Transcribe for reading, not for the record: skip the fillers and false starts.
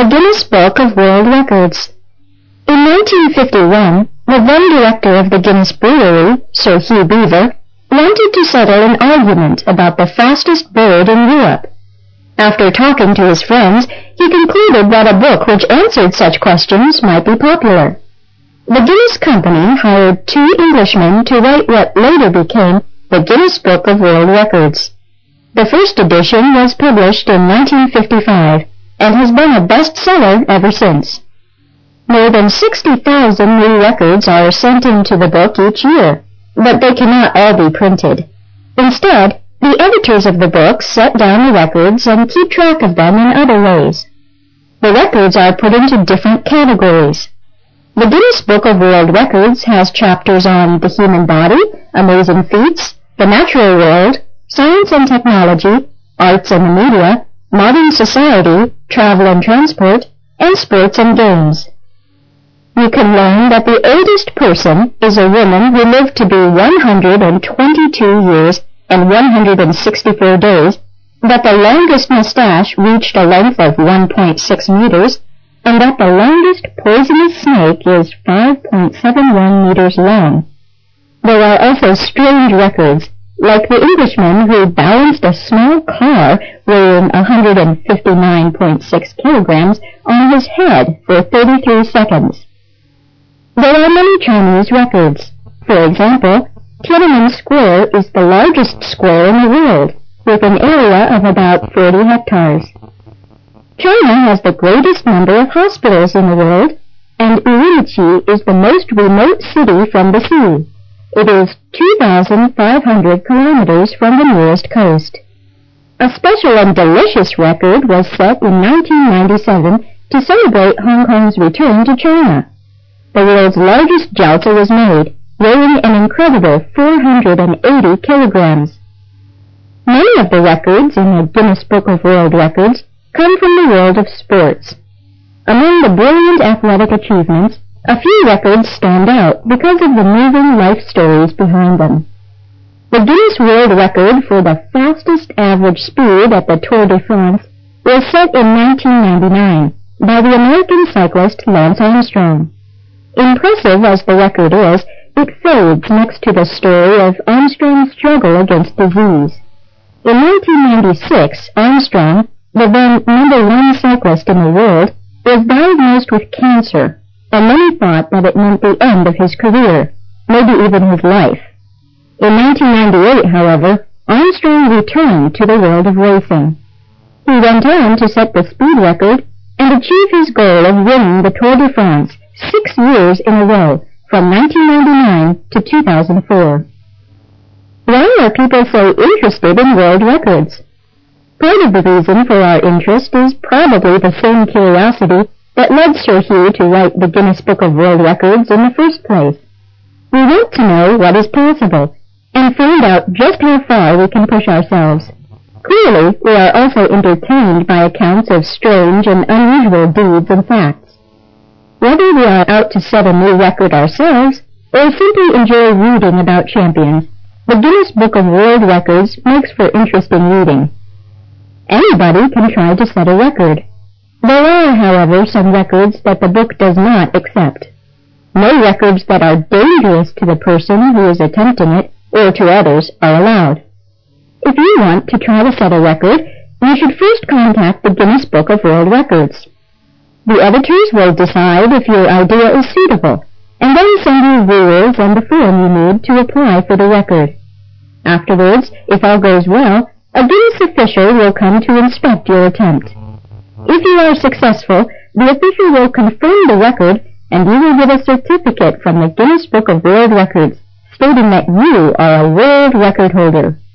Guinness Book of World Records. In 1951, the then director of the Guinness Brewery, Sir Hugh Beaver, wanted to settle an argument about the fastest bird in Europe. After talking to his friends, he concluded that a book which answered such questions might be popular. The Guinness Company hired 2 Englishmen to write what later became the Guinness Book of World Records. The first edition was published in 1955 and has been a bestseller ever since. More than 60,000 new records are sent into the book each year, but they cannot all be printed. Instead, the editors of the book set down the records and keep track of them in other ways. The records are put into different categories. The Guinness Book of World Records has chapters on the human body, amazing feats, the natural world, science and technology, arts and the media, modern society, travel and transport, and sports and games. You can learn that the oldest person is a woman who lived to be 122 years and 164 days, that the longest mustache reached a length of 1.6 meters, and that the longest poisonous snake is 5.71 meters long. There are also strange records, like the Englishman who balanced a small car weighing 159.6 kilograms on his head for 33 seconds. There are many Chinese records. For example, Tiananmen Square is the largest square in the world, with an area of about 40 hectares. China has the greatest number of hospitals in the world, and Urumqi is the most remote city from the sea. It is 2,500 kilometers from the nearest coast. A special and delicious record was set in 1997 to celebrate Hong Kong's return to China. The world's largest jiaozi was made, weighing an incredible 480 kilograms. Many of the records in the Guinness Book of World Records come from the world of sports. Among the brilliant athletic achievements, a few records stand out because of the moving life stories behind them. The Guinness World Record for the fastest average speed at the Tour de France was set in 1999 by the American cyclist Lance Armstrong. Impressive as the record is, it fades next to the story of Armstrong's struggle against disease. In 1996, Armstrong, the then #1 cyclist in the world, was diagnosed with cancer, and many thought that it meant the end of his career, maybe even his life. In 1998, however, Armstrong returned to the world of racing. He went on to set the speed record and achieve his goal of winning the Tour de France 6 years in a row, from 1999 to 2004. Why are people so interested in world records? Part of the reason for our interest is probably the same curiosity that led Sir Hugh to write the Guinness Book of World Records in the first place. We want to know what is possible, and find out just how far we can push ourselves. Clearly, we are also entertained by accounts of strange and unusual deeds and facts. Whether we are out to set a new record ourselves, or simply enjoy reading about champions, the Guinness Book of World Records makes for interesting reading. Anybody can try to set a record. There are, however, some records that the book does not accept. No records that are dangerous to the person who is attempting it, or to others, are allowed. If you want to try to set a record, you should first contact the Guinness Book of World Records. The editors will decide if your idea is suitable, and then send you rules and the form you need to apply for the record. Afterwards, if all goes well, a Guinness official will come to inspect your attempt. If you are successful, the official will confirm the record, and you will get a certificate from the Guinness Book of World Records, stating that you are a world record holder.